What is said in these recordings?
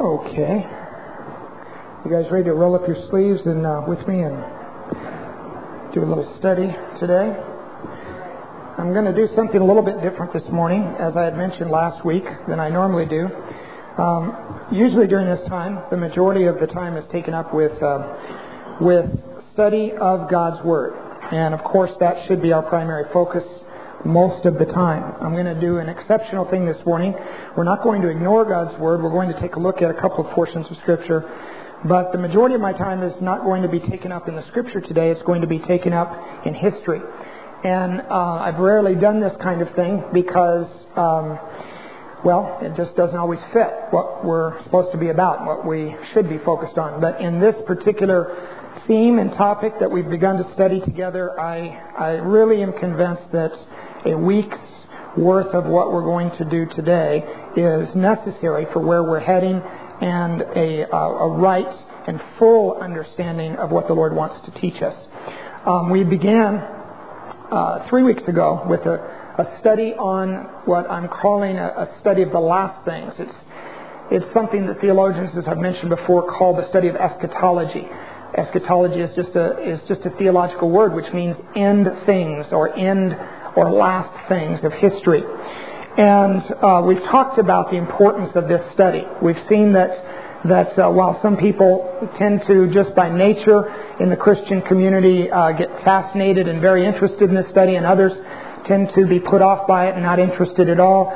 Okay. You guys ready to roll up your sleeves and with me and do a little study today? I'm going to do something a little bit different this morning, as I had mentioned last week, than I normally do. Usually during this time, the majority of the time is taken up with study of God's Word. And of course, that should be our primary focus most of the time. I'm going to do an exceptional thing this morning. We're not going to ignore God's Word. We're going to take a look at a couple of portions of Scripture. But the majority of my time is not going to be taken up in the Scripture today. It's going to be taken up in history. And I've rarely done this kind of thing because, it just doesn't always fit what we're supposed to be about and what we should be focused on. But in this particular theme and topic that we've begun to study together, I really am convinced that a week's worth of what we're going to do today is necessary for where we're heading and a right and full understanding of what the Lord wants to teach us. We began 3 weeks ago with a study on what I'm calling a study of the last things. It's something that theologians, as I've mentioned before, call the study of eschatology. Eschatology is just a theological word which means end things or end or last things of history. And we've talked about the importance of this study. We've seen that while some people tend to, just by nature in the Christian community, get fascinated and very interested in this study, and others tend to be put off by it and not interested at all,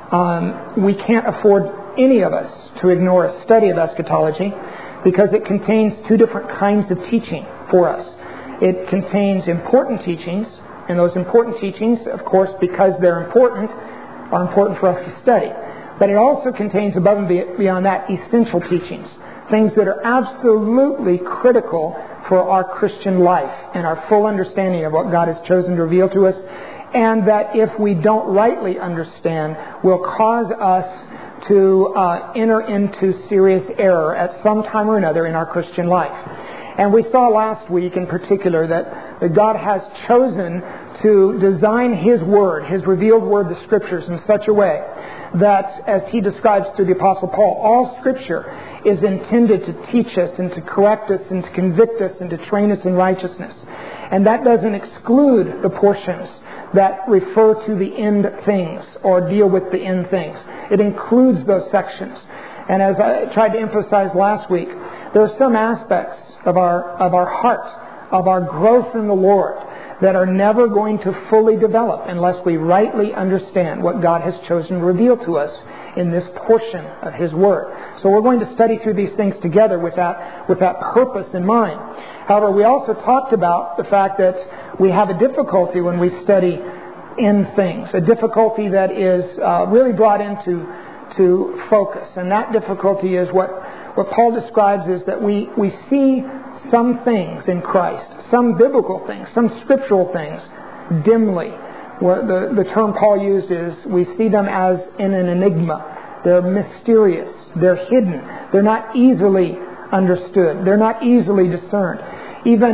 we can't afford, any of us, to ignore a study of eschatology because it contains two different kinds of teaching for us. It contains important teachings, and those important teachings, of course, because they're important, are important for us to study. But it also contains, above and beyond that, essential teachings, things that are absolutely critical for our Christian life and our full understanding of what God has chosen to reveal to us, and that if we don't rightly understand, will cause us to enter into serious error at some time or another in our Christian life. And we saw last week in particular that God has chosen to design His Word, His revealed Word, the Scriptures, in such a way that, as He describes through the Apostle Paul, all Scripture is intended to teach us and to correct us and to convict us and to train us in righteousness. And that doesn't exclude the portions that refer to the end things or deal with the end things. It includes those sections. And as I tried to emphasize last week, there are some aspects of our heart, of our growth in the Lord, that are never going to fully develop unless we rightly understand what God has chosen to reveal to us in this portion of His Word. So we're going to study through these things together with that purpose in mind. However, we also talked about the fact that we have a difficulty when we study in things, a difficulty that is really brought into focus. And that difficulty is what Paul describes is that we see some things in Christ, some biblical things, some scriptural things, dimly. The term Paul used is we see them as in an enigma. They're mysterious. They're hidden. They're not easily understood. They're not easily discerned. Even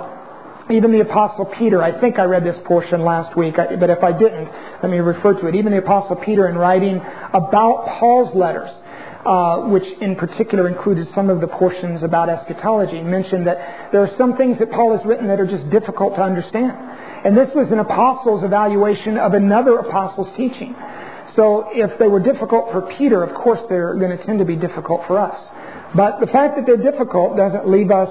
the Apostle Peter, I think I read this portion last week, but if I didn't, let me refer to it. Even the Apostle Peter, in writing about Paul's letters, which in particular included some of the portions about eschatology, mentioned that there are some things that Paul has written that are just difficult to understand. And this was an apostle's evaluation of another apostle's teaching. So if they were difficult for Peter, of course they're going to tend to be difficult for us. But the fact that they're difficult doesn't leave us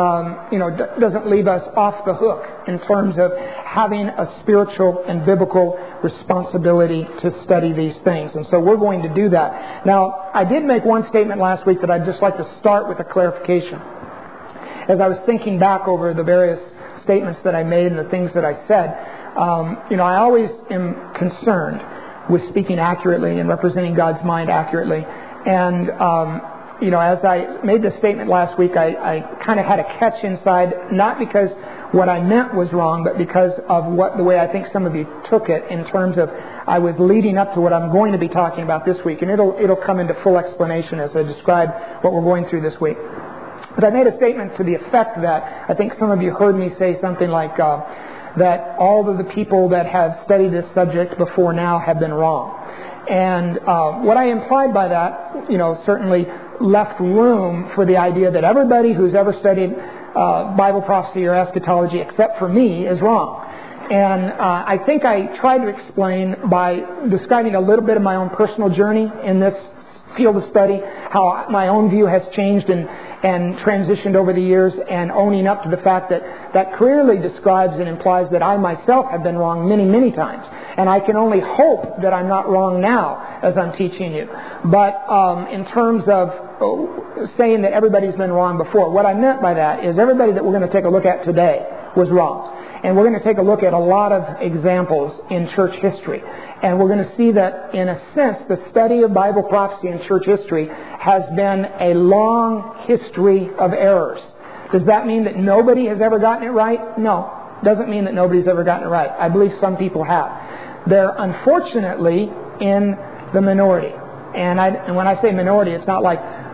off the hook in terms of having a spiritual and biblical responsibility to study these things. And so we're going to do that. Now, I did make one statement last week that I'd just like to start with a clarification. As I was thinking back over the various statements that I made and the things that I said, I always am concerned with speaking accurately and representing God's mind accurately. And as I made this statement last week, I kind of had a catch inside, not because what I meant was wrong, but because of the way I think some of you took it in terms of I was leading up to what I'm going to be talking about this week. And it'll come into full explanation as I describe what we're going through this week. But I made a statement to the effect that I think some of you heard me say something like that all of the people that have studied this subject before now have been wrong. And what I implied by that, certainly left room for the idea that everybody who's ever studied Bible prophecy or eschatology except for me is wrong. And I think I tried to explain by describing a little bit of my own personal journey in this field of study, how my own view has changed and transitioned over the years, and owning up to the fact that clearly describes and implies that I myself have been wrong many, many times. And I can only hope that I'm not wrong now as I'm teaching you. But in terms of saying that everybody's been wrong before, what I meant by that is everybody that we're going to take a look at today was wrong. And we're going to take a look at a lot of examples in church history. And we're going to see that, in a sense, the study of Bible prophecy in church history has been a long history of errors. Does that mean that nobody has ever gotten it right? No. Doesn't mean that nobody's ever gotten it right. I believe some people have. They're unfortunately in the minority. And when I say minority, it's not like,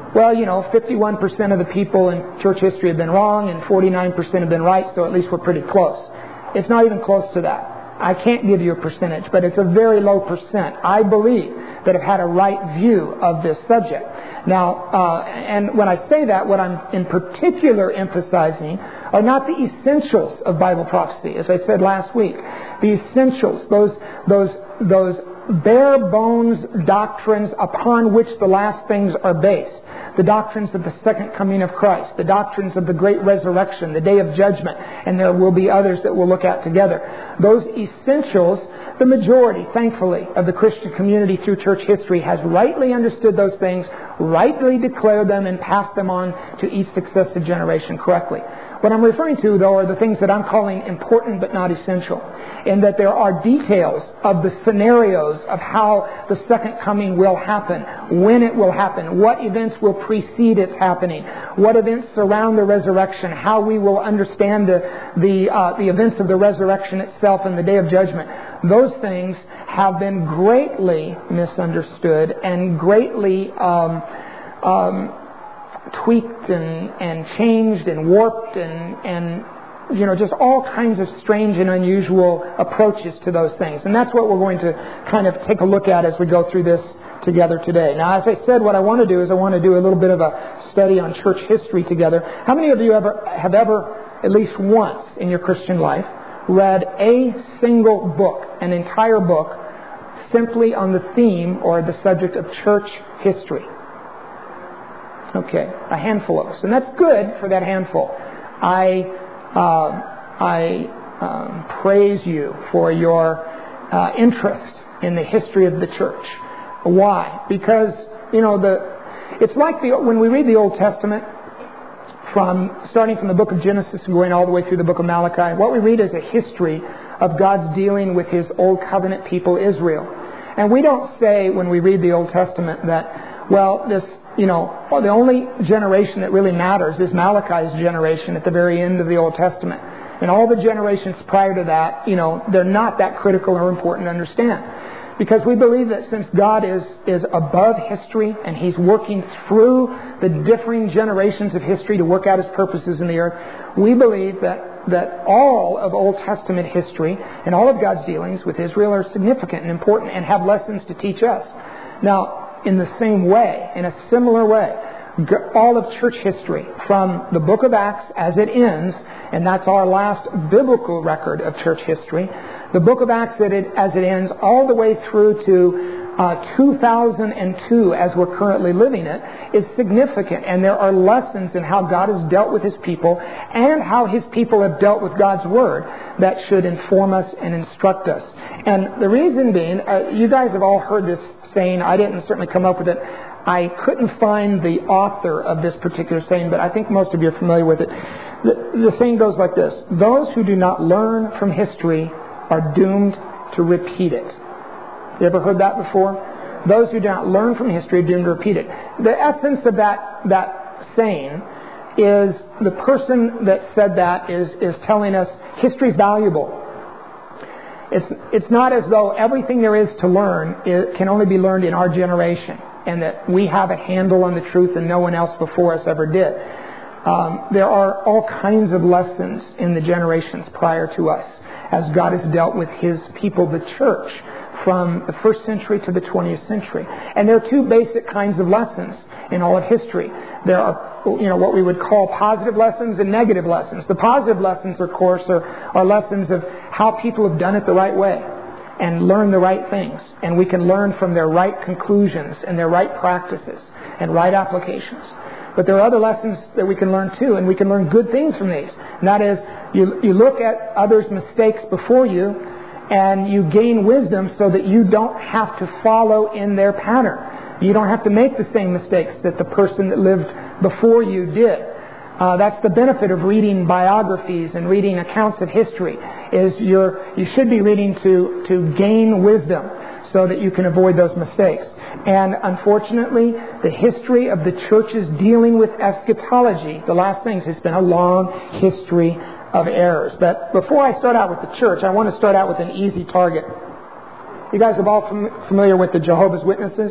51% of the people in church history have been wrong and 49% have been right, so at least we're pretty close. It's not even close to that. I can't give you a percentage, but it's a very low percent, I believe, that have had a right view of this subject. Now, and when I say that, what I'm in particular emphasizing are not the essentials of Bible prophecy, as I said last week. The essentials, those bare bones doctrines upon which the last things are based. The doctrines of the second coming of Christ, the doctrines of the great resurrection, the day of judgment, and there will be others that we'll look at together. Those essentials, the majority, thankfully, of the Christian community through church history has rightly understood those things, rightly declared them, and passed them on to each successive generation correctly. What I'm referring to, though, are the things that I'm calling important but not essential, in that there are details of the scenarios of how the second coming will happen, when it will happen, what events will precede its happening, what events surround the resurrection, how we will understand the events of the resurrection itself and the day of judgment. Those things have been greatly misunderstood and greatly tweaked and changed and warped and just all kinds of strange and unusual approaches to those things. And that's what we're going to kind of take a look at as we go through this together today. Now, as I said, what I want to do is I want to do a little bit of a study on church history together. How many of you have ever, at least once in your Christian life, read a single book, an entire book, simply on the theme or the subject of church history? Okay, a handful of us. And that's good for that handful. I praise you for your interest in the history of the church. Why? Because, it's like when we read the Old Testament, starting from the book of Genesis and going all the way through the book of Malachi, what we read is a history of God's dealing with His Old Covenant people, Israel. And we don't say when we read the Old Testament that, the only generation that really matters is Malachi's generation at the very end of the Old Testament. And all the generations prior to that, they're not that critical or important to understand. Because we believe that since God is above history and He's working through the differing generations of history to work out His purposes in the earth, we believe that all of Old Testament history and all of God's dealings with Israel are significant and important and have lessons to teach us. Now, in the same way, in a similar way, all of church history, from the book of Acts as it ends, and that's our last biblical record of church history, the book of Acts as it ends, all the way through to 2002, as we're currently living it, is significant. And there are lessons in how God has dealt with His people and how His people have dealt with God's Word that should inform us and instruct us. And the reason being, you guys have all heard this saying. I didn't certainly come up with it. I couldn't find the author of this particular saying, but I think most of you are familiar with it. The saying goes like this: those who do not learn from history are doomed to repeat it. You ever heard that before? Those who do not learn from history are doomed to repeat it. The essence of that saying is the person that said that is telling us history is valuable. It's not as though everything there is to learn can only be learned in our generation, and that we have a handle on the truth and no one else before us ever did. There are all kinds of lessons in the generations prior to us as God has dealt with His people, the church, from the first century to the 20th century. And there are two basic kinds of lessons in all of history. There are, what we would call positive lessons and negative lessons. The positive lessons, of course, are lessons of how people have done it the right way and learn the right things. And we can learn from their right conclusions and their right practices and right applications. But there are other lessons that we can learn too, and we can learn good things from these. And that is, you look at others' mistakes before you, and you gain wisdom so that you don't have to follow in their pattern. You don't have to make the same mistakes that the person that lived before you did. That's the benefit of reading biographies and reading accounts of history, is you should be reading to gain wisdom so that you can avoid those mistakes. And unfortunately, the history of the churches dealing with eschatology, the last things, has been a long history of errors. But before I start out with the church, I want to start out with an easy target. You guys are all familiar with the Jehovah's Witnesses?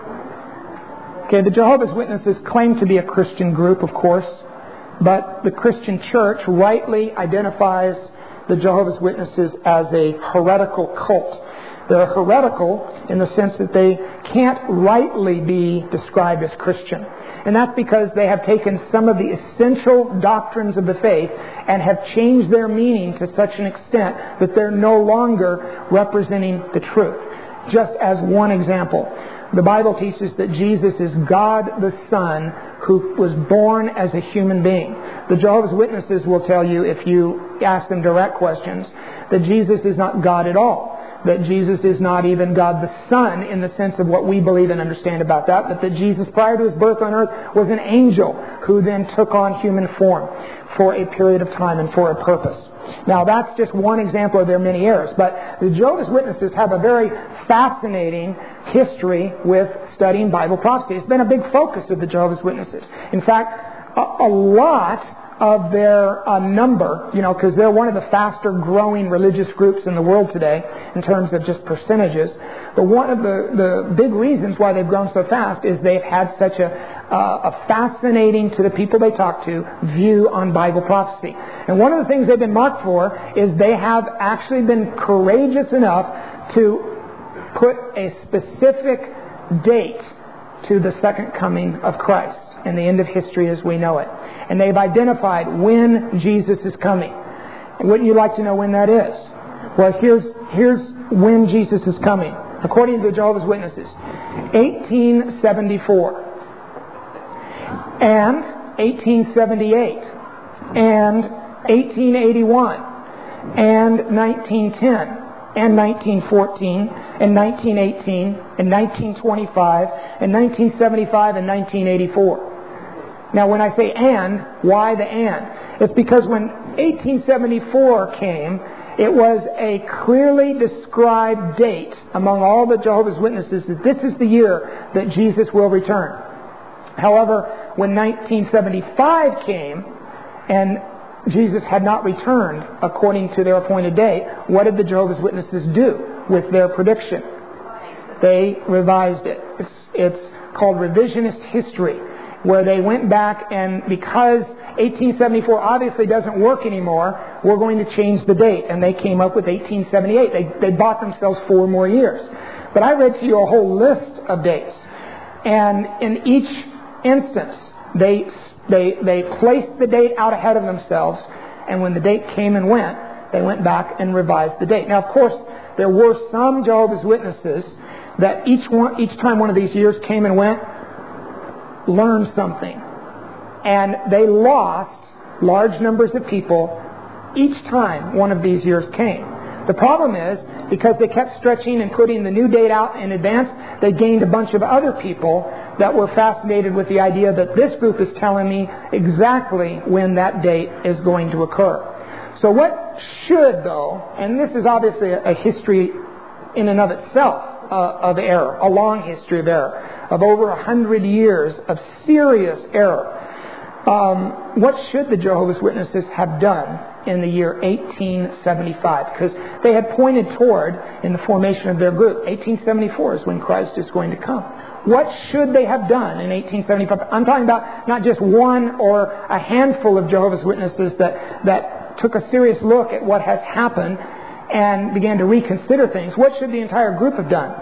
Okay, the Jehovah's Witnesses claim to be a Christian group, of course, but the Christian church rightly identifies the Jehovah's Witnesses as a heretical cult. They're heretical in the sense that they can't rightly be described as Christian. And that's because they have taken some of the essential doctrines of the faith and have changed their meaning to such an extent that they're no longer representing the truth. Just as one example, the Bible teaches that Jesus is God the Son who was born as a human being. The Jehovah's Witnesses will tell you, if you ask them direct questions, that Jesus is not God at all. That Jesus is not even God the Son in the sense of what we believe and understand about that, but that Jesus, prior to His birth on earth, was an angel who then took on human form for a period of time and for a purpose. Now, that's just one example of their many errors, but the Jehovah's Witnesses have a very fascinating history with studying Bible prophecy. It's been a big focus of the Jehovah's Witnesses. In fact, a lot of their number, because they're one of the faster growing religious groups in the world today in terms of just percentages. But one of the big reasons why they've grown so fast is they've had such a fascinating, to the people they talk to, view on Bible prophecy. And one of the things they've been marked for is they have actually been courageous enough to put a specific date to the second coming of Christ and the end of history as we know it. And they've identified when Jesus is coming. And wouldn't you like to know when that is? Well, here's when Jesus is coming. According to the Jehovah's Witnesses, 1874 and 1878 and 1881 and 1910 and 1914 and 1918 and 1925 and 1975 and 1984. Now, when I say and, why the and? It's because when 1874 came, it was a clearly described date among all the Jehovah's Witnesses that this is the year that Jesus will return. However, when 1975 came and Jesus had not returned according to their appointed date, what did the Jehovah's Witnesses do with their prediction? They revised it. It's called revisionist history, where they went back and because 1874 obviously doesn't work anymore, we're going to change the date. And they came up with 1878. They bought themselves 4 more years. But I read to you a whole list of dates. And in each instance, they placed the date out ahead of themselves. And when the date came and went, they went back and revised the date. Now, of course, there were some Jehovah's Witnesses that each time one of these years came and went, learned something. And they lost large numbers of people each time one of these years came. The problem is, because they kept stretching and putting the new date out in advance, they gained a bunch of other people that were fascinated with the idea that this group is telling me exactly when that date is going to occur. So what should, though, and this is obviously a history in and of itself of error, a long history of error, of over 100 years of serious error. What should the Jehovah's Witnesses have done in the year 1875? Because they had pointed toward, in the formation of their group, 1874 is when Christ is going to come. What should they have done in 1875? I'm talking about not just one or a handful of Jehovah's Witnesses that took a serious look at what has happened and began to reconsider things, what should the entire group have done?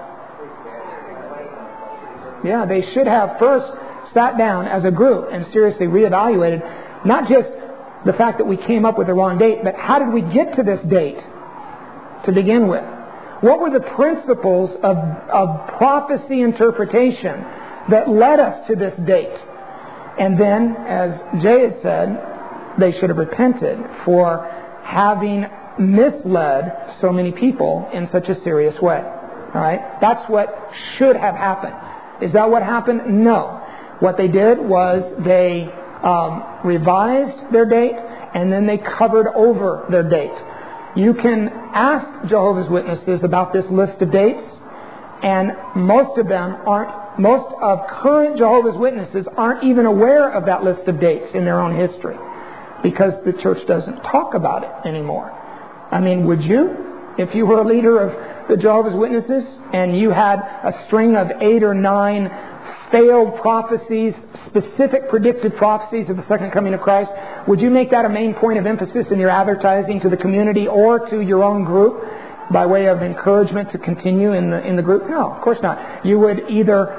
Yeah, they should have first sat down as a group and seriously reevaluated not just the fact that we came up with the wrong date, but how did we get to this date to begin with? What were the principles of prophecy interpretation that led us to this date? And then, as Jay had said, they should have repented for having misled so many people in such a serious way. All right? That's what should have happened. Is that what happened? No. What they did was they revised their date, and then they covered over their date. You can ask Jehovah's Witnesses about this list of dates, and most of current Jehovah's Witnesses aren't even aware of that list of dates in their own history, because the church doesn't talk about it anymore. I mean, would you? If you were a leader of the Jehovah's Witnesses and you had a string of 8 or 9 failed prophecies, specific predicted prophecies of the second coming of Christ, would you make that a main point of emphasis in your advertising to the community or to your own group by way of encouragement to continue in the group? No, of course not. You would either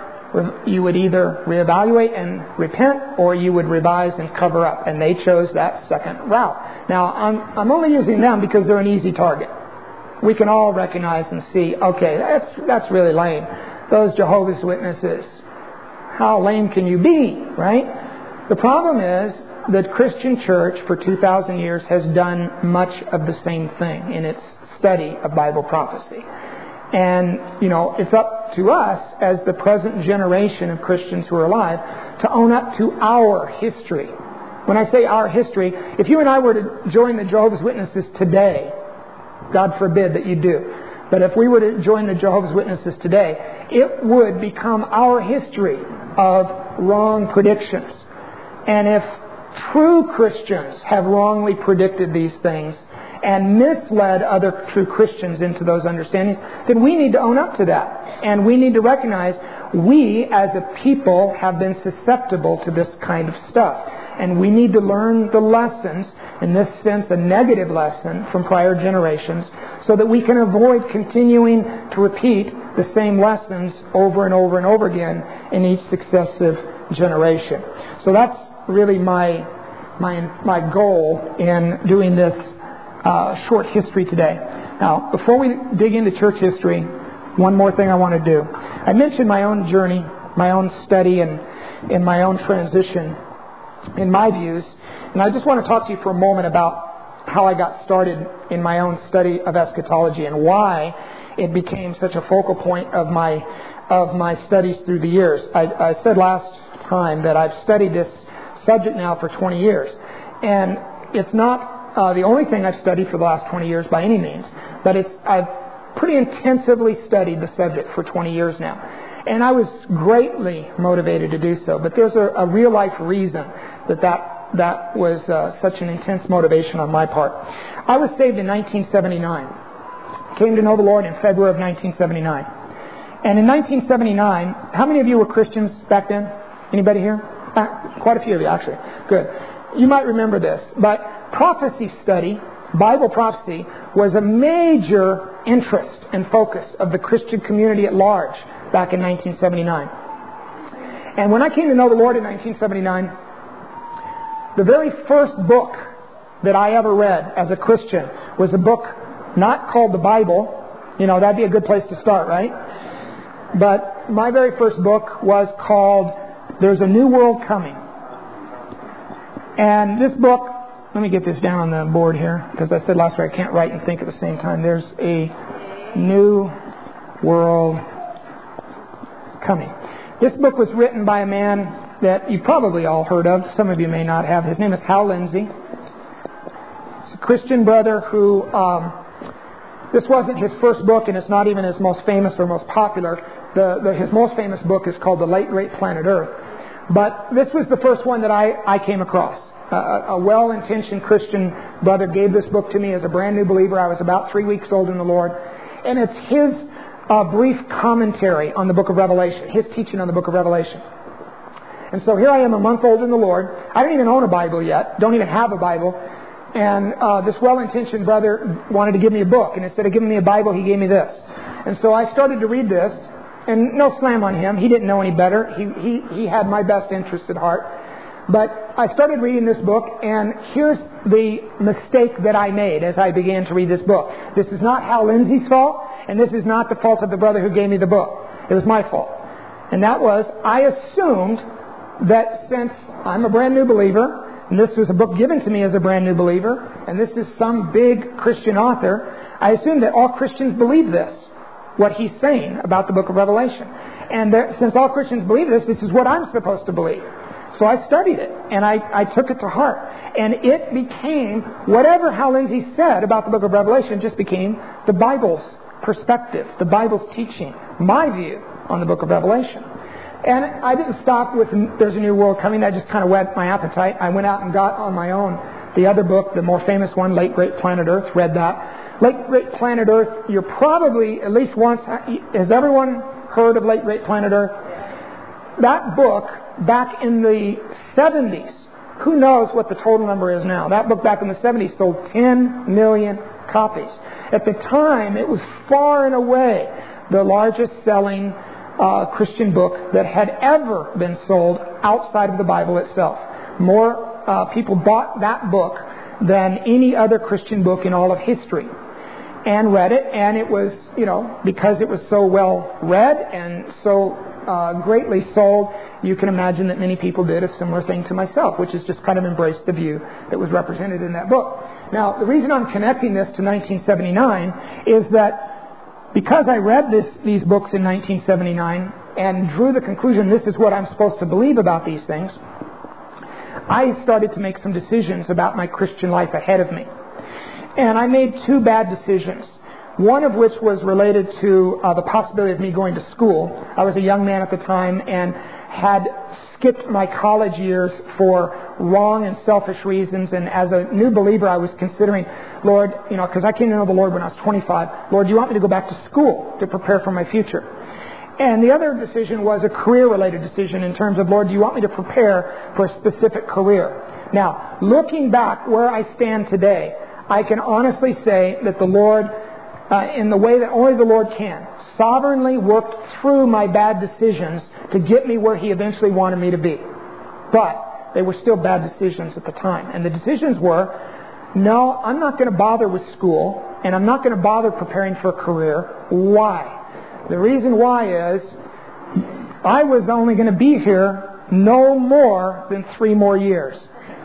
reevaluate and repent, or you would revise and cover up, and they chose that second route. Now, I'm only using them because they're an easy target. We can all recognize and see, okay, that's really lame. Those Jehovah's Witnesses, how lame can you be, right? The problem is that Christian church for 2,000 years has done much of the same thing in its study of Bible prophecy. And, it's up to us as the present generation of Christians who are alive to own up to our history. When I say our history, if you and I were to join the Jehovah's Witnesses today, God forbid that you do, but if we were to join the Jehovah's Witnesses today, it would become our history of wrong predictions. And if true Christians have wrongly predicted these things and misled other true Christians into those understandings, then we need to own up to that. And we need to recognize we as a people have been susceptible to this kind of stuff. And we need to learn the lessons, in this sense a negative lesson from prior generations, so that we can avoid continuing to repeat the same lessons over and over and over again in each successive generation. So that's really my goal in doing this short history today. Now, before we dig into church history, one more thing I want to do. I mentioned my own journey, my own study, and in my own transition in my views. And I just want to talk to you for a moment about how I got started in my own study of eschatology and why it became such a focal point of my studies through the years. I said last time that I've studied this subject now for 20 years. And it's not the only thing I've studied for the last 20 years by any means, but I've pretty intensively studied the subject for 20 years now. And I was greatly motivated to do so. But there's a real life reason that was such an intense motivation on my part. I was saved in 1979. Came to know the Lord in February of 1979. And in 1979, how many of you were Christians back then? Anybody here? Quite a few of you, actually. Good. You might remember this. But prophecy study, Bible prophecy, was a major interest and focus of the Christian community at large back in 1979. And when I came to know the Lord in 1979, the very first book that I ever read as a Christian was a book not called the Bible. That'd be a good place to start, right? But my very first book was called There's a New World Coming. And this book, let me get this down on the board here, because I said last week I can't write and think at the same time. There's a New World Coming. This book was written by a man that you probably all heard of. Some of you may not have. His name is Hal Lindsey. He's a Christian brother who, this wasn't his first book, and it's not even his most famous or most popular. His most famous book is called The Late Great Planet Earth. But this was the first one that I came across. A well-intentioned Christian brother gave this book to me as a brand new believer. I was about 3 weeks old in the Lord. And it's his brief commentary on the book of Revelation, his teaching on the book of Revelation. And so here I am, a month old in the Lord. I don't even own a Bible yet, don't even have a Bible. And this well-intentioned brother wanted to give me a book. And instead of giving me a Bible, he gave me this. And so I started to read this. And no slam on him. He didn't know any better. He had my best interest at heart. But I started reading this book, and here's the mistake that I made as I began to read this book. This is not Hal Lindsey's fault, and this is not the fault of the brother who gave me the book. It was my fault. And that was, I assumed that since I'm a brand new believer, and this was a book given to me as a brand new believer, and this is some big Christian author, I assumed that all Christians believe this, what he's saying about the book of Revelation. And since all Christians believe this is what I'm supposed to believe. So I studied it, and I took it to heart. And it became, whatever Hal Lindsey said about the book of Revelation just became the Bible's perspective, the Bible's teaching, my view on the book of Revelation. And I didn't stop with There's a New World Coming. That just kind of whet my appetite. I went out and got on my own the other book, the more famous one, Late Great Planet Earth, read that. Late Great Planet Earth, you're probably, at least once, has everyone heard of Late Great Planet Earth? That book, back in the 70s, who knows what the total number is now? That book back in the 70s sold 10 million copies. At the time, it was far and away the largest selling Christian book that had ever been sold outside of the Bible itself. More people bought that book than any other Christian book in all of history, and read it. And it was, because it was so well read and so greatly sold, you can imagine that many people did a similar thing to myself, which is just kind of embrace the view that was represented in that book. Now, the reason I'm connecting this to 1979 is that because I read these books in 1979 and drew the conclusion this is what I'm supposed to believe about these things, I started to make some decisions about my Christian life ahead of me. And I made two bad decisions. One of which was related to the possibility of me going to school. I was a young man at the time and had skipped my college years for wrong and selfish reasons. And as a new believer, I was considering, Lord, because I came to know the Lord when I was 25, Lord, do you want me to go back to school to prepare for my future? And the other decision was a career-related decision in terms of, Lord, do you want me to prepare for a specific career? Now, looking back where I stand today, I can honestly say that the Lord, in the way that only the Lord can, sovereignly worked through my bad decisions to get me where He eventually wanted me to be. But they were still bad decisions at the time. And the decisions were, no, I'm not going to bother with school, and I'm not going to bother preparing for a career. Why? The reason why is, I was only going to be here no more than 3 more years.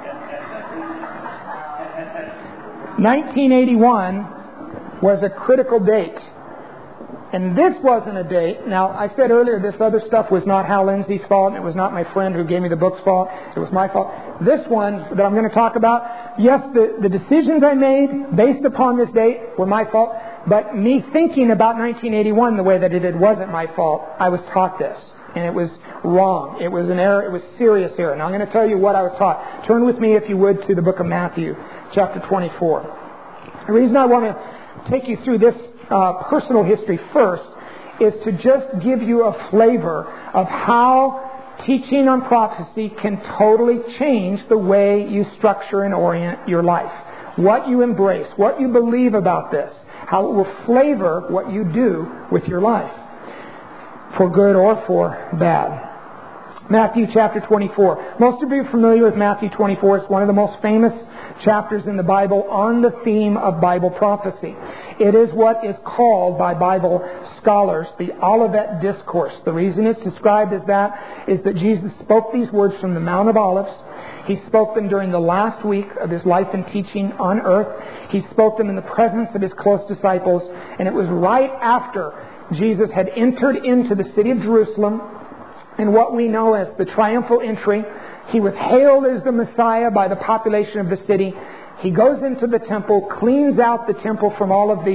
1981 was a critical date. And this wasn't a date. Now, I said earlier this other stuff was not Hal Lindsey's fault, and it was not my friend who gave me the book's fault. It was my fault. This one that I'm going to talk about, yes, the decisions I made based upon this date were my fault, but me thinking about 1981 the way that it did wasn't my fault. I was taught this, and it was wrong. It was an error. It was serious error. Now, I'm going to tell you what I was taught. Turn with me, if you would, to the book of Matthew, chapter 24. The reason I want to take you through this personal history first is to just give you a flavor of how teaching on prophecy can totally change the way you structure and orient your life. What you embrace, what you believe about this, how it will flavor what you do with your life, for good or for bad. Matthew chapter 24. Most of you are familiar with Matthew 24. It's one of the most famous chapters in the Bible on the theme of Bible prophecy. It is what is called by Bible scholars the Olivet Discourse. The reason it's described as that is that Jesus spoke these words from the Mount of Olives. He spoke them during the last week of His life and teaching on earth. He spoke them in the presence of His close disciples. And it was right after Jesus had entered into the city of Jerusalem in what we know as the triumphal entry. He was hailed as the Messiah by the population of the city. He goes into the temple, cleans out the temple from all of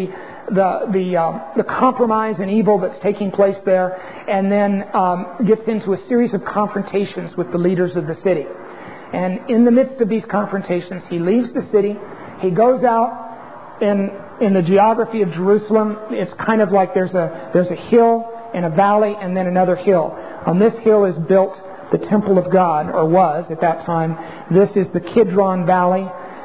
the compromise and evil that's taking place there, and then gets into a series of confrontations with the leaders of the city. And in the midst of these confrontations, He leaves the city. He goes out in the geography of Jerusalem. It's kind of like there's a hill and a valley and then another hill. On this hill is built the temple of God, or was at that time. This is the Kidron Valley.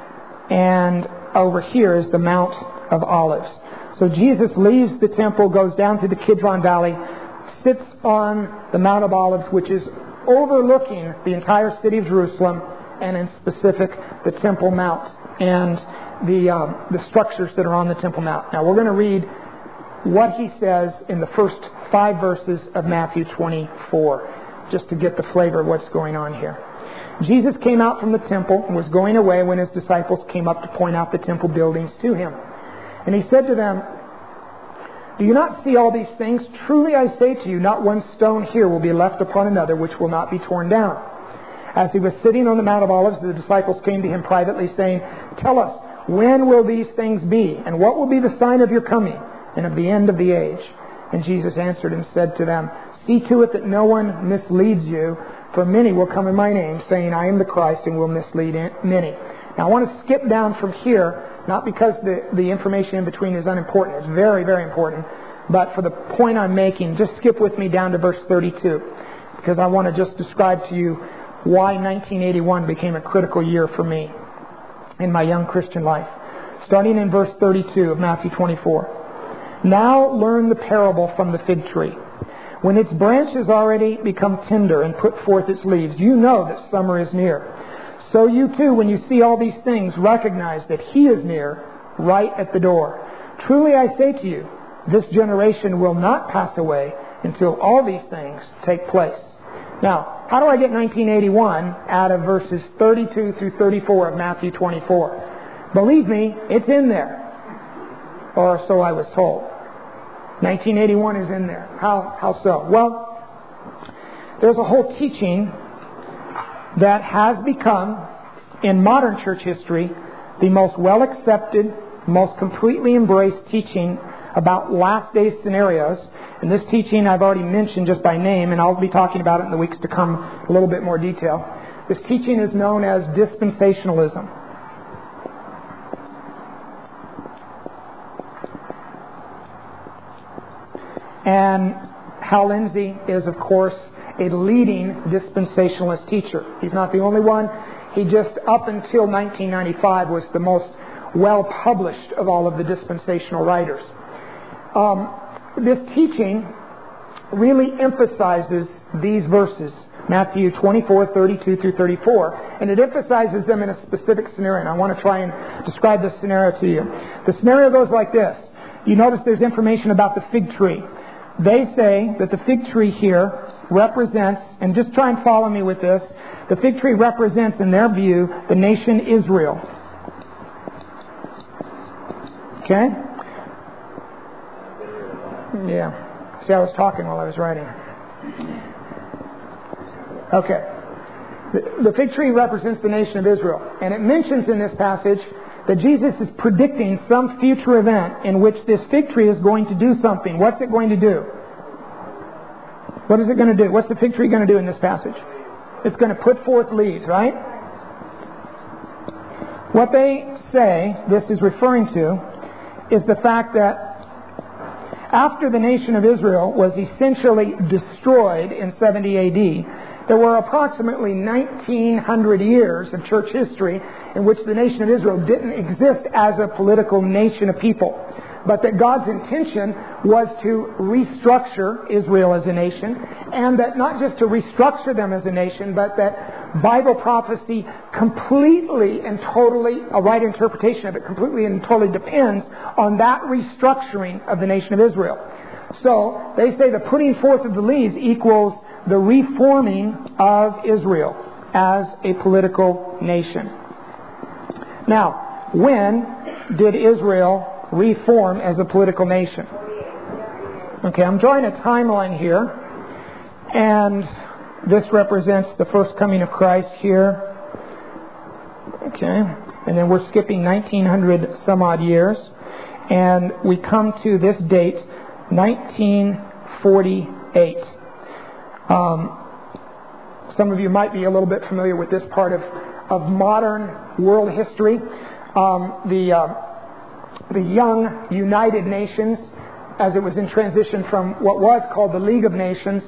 and over here is the Mount of Olives. So Jesus leaves the temple, goes down to the Kidron Valley, sits on the Mount of Olives, which is overlooking the entire city of Jerusalem, and in specific the Temple Mount and the structures that are on the Temple Mount. Now we're going to read what he says in the first 5 verses of Matthew 24, just to get the flavor of what's going on here. Jesus came out from the temple and was going away when his disciples came up to point out the temple buildings to him. And he said to them, "Do you not see all these things? Truly I say to you, not one stone here will be left upon another which will not be torn down." As he was sitting on the Mount of Olives, the disciples came to him privately, saying, "Tell us, when will these things be? And what will be the sign of your coming and of the end of the age?" And Jesus answered and said to them, "See to it that no one misleads you, for many will come in my name, saying, 'I am the Christ,' and will mislead many." Now I want to skip down from here, not because the information in between is unimportant. It's very, very important. But for the point I'm making, just skip with me down to verse 32, because I want to just describe to you why 1981 became a critical year for me in my young Christian life. Starting in verse 32 of Matthew 24. "Now learn the parable from the fig tree. When its branch has already become tender and put forth its leaves, you know that summer is near. So you too, when you see all these things, recognize that He is near, right at the door. Truly I say to you, this generation will not pass away until all these things take place." Now, how do I get 1981 out of verses 32 through 34 of Matthew 24? Believe me, it's in there. Or so I was told. 1981 is in there. How so? Well, there's a whole teaching that has become, in modern church history, the most well-accepted, most completely embraced teaching about last day scenarios. And this teaching I've already mentioned just by name, and I'll be talking about it in the weeks to come in a little bit more detail. This teaching is known as dispensationalism. And Hal Lindsey is, of course, a leading dispensationalist teacher. He's not the only one. He just, up until 1995, was the most well-published of all of the dispensational writers. This teaching really emphasizes these verses, Matthew 24, 32 through 34, and it emphasizes them in a specific scenario. And I want to try and describe this scenario to you. The scenario goes like this. You notice there's information about the fig tree. They say that the fig tree here represents, and just try and follow me with this, the fig tree represents, in their view, the nation Israel. Okay? Yeah. See, I was talking while I was writing. Okay. The fig tree represents the nation of Israel. And it mentions in this passage that Jesus is predicting some future event in which this fig tree is going to do something. What's it going to do? What is it going to do? What's the fig tree going to do in this passage? It's going to put forth leaves, right? What they say this is referring to is the fact that after the nation of Israel was essentially destroyed in 70 AD, there were approximately 1900 years of church history in which the nation of Israel didn't exist as a political nation of people, but that God's intention was to restructure Israel as a nation, and that not just to restructure them as a nation, but that Bible prophecy completely and totally, a right interpretation of it completely and totally depends on that restructuring of the nation of Israel. So they say the putting forth of the leaves equals the reforming of Israel as a political nation. Now, when did Israel reform as a political nation? Okay, I'm drawing a timeline here, and this represents the first coming of Christ here. Okay, and then we're skipping 1900 some odd years, and we come to this date, 1948. Some of you might be a little bit familiar with this part of modern world history. The young United Nations, as it was in transition from what was called the League of Nations,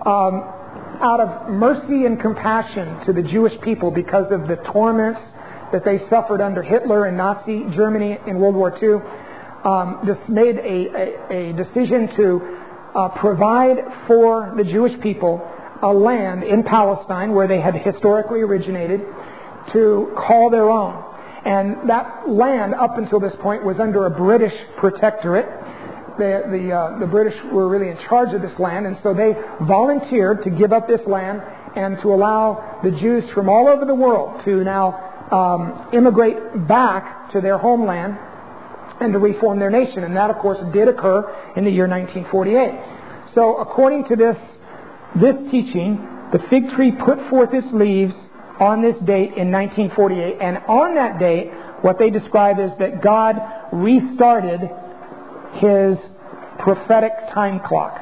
out of mercy and compassion to the Jewish people because of the torments that they suffered under Hitler and Nazi Germany in World War II, just made a decision to provide for the Jewish people a land in Palestine where they had historically originated to call their own. And that land, up until this point, was under a British protectorate. The British were really in charge of this land, and so they volunteered to give up this land and to allow the Jews from all over the world to now immigrate back to their homeland and to reform their nation. And that, of course, did occur in the year 1948. So according to this teaching, the fig tree put forth its leaves on this date in 1948. And on that date, what they describe is that God restarted His prophetic time clock.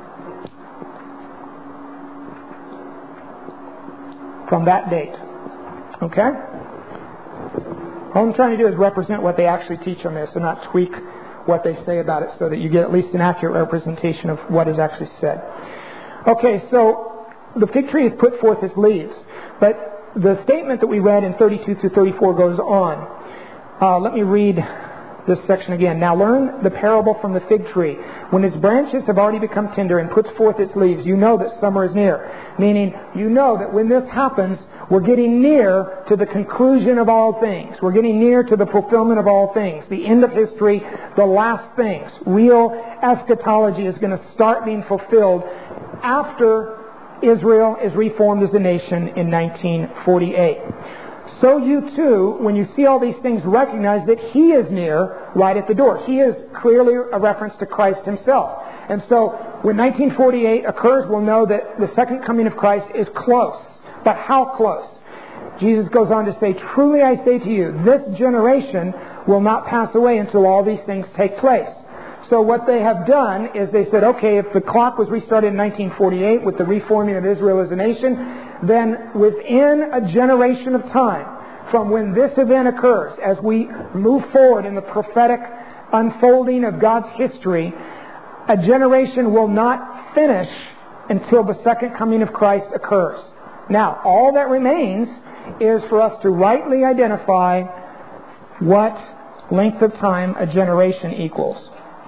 From that date. Okay? All I'm trying to do is represent what they actually teach on this and not tweak what they say about it so that you get at least an accurate representation of what is actually said. Okay, so the fig tree has put forth its leaves. But the statement that we read in 32 through 34 goes on. Let me read this section again. Now learn the parable from the fig tree. When its branches have already become tender and puts forth its leaves, you know that summer is near. Meaning, you know that when this happens, we're getting near to the conclusion of all things. We're getting near to the fulfillment of all things. The end of history, the last things. Real eschatology is going to start being fulfilled after Israel is reformed as a nation in 1948. So you too, when you see all these things, recognize that He is near, right at the door. He is clearly a reference to Christ Himself. And so when 1948 occurs, we'll know that the second coming of Christ is close. But how close? Jesus goes on to say, truly I say to you, this generation will not pass away until all these things take place. So what they have done is they said, okay, if the clock was restarted in 1948 with the reforming of Israel as a nation, then within a generation of time from when this event occurs, as we move forward in the prophetic unfolding of God's history, a generation will not finish until the second coming of Christ occurs. Now, all that remains is for us to rightly identify what length of time a generation equals.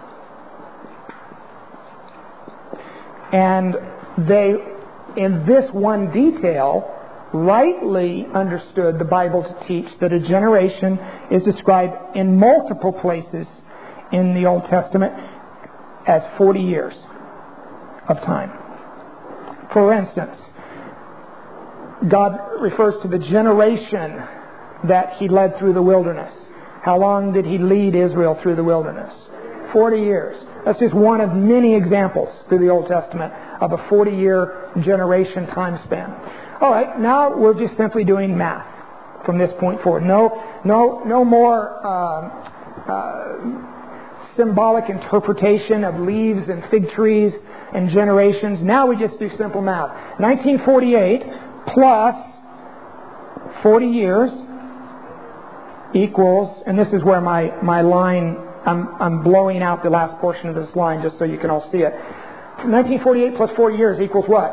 And they, in this one detail, rightly understood the Bible to teach that a generation is described in multiple places in the Old Testament as 40 years of time. For instance, God refers to the generation that He led through the wilderness. How long did He lead Israel through the wilderness? 40 years. That's just one of many examples through the Old Testament of a 40-year generation time span. All right, now we're just simply doing math from this point forward. No more symbolic interpretation of leaves and fig trees and generations. Now we just do simple math. 1948 plus 40 years equals, and this is where my line, I'm blowing out the last portion of this line just so you can all see it. 1948 plus 40 years equals what?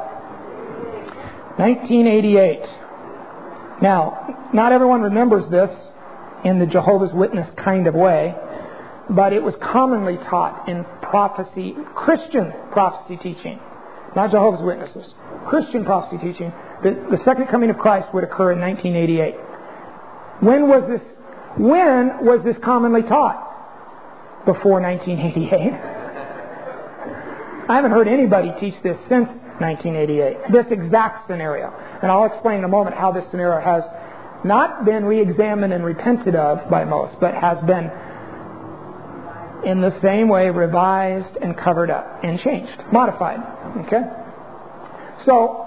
1988. Now, not everyone remembers this in the Jehovah's Witness kind of way, but it was commonly taught in prophecy, Christian prophecy teaching, not Jehovah's Witnesses, Christian prophecy teaching, that the second coming of Christ would occur in 1988. When was this commonly taught? Before 1988. I haven't heard anybody teach this since 1988, this exact scenario. And I'll explain in a moment how this scenario has not been re-examined and repented of by most, but has been in the same way revised and covered up and changed, modified. Okay? So,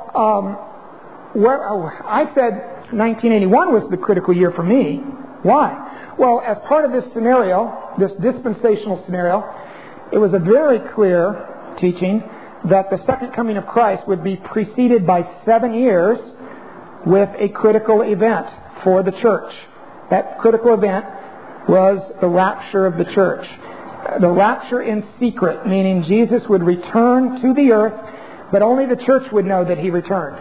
I said 1981 was the critical year for me. Why? Well, as part of this scenario, this dispensational scenario, it was a very clear teaching that the second coming of Christ would be preceded by 7 years with a critical event for the church. That critical event was the rapture of the church. The rapture in secret, meaning Jesus would return to the earth, but only the church would know that He returned.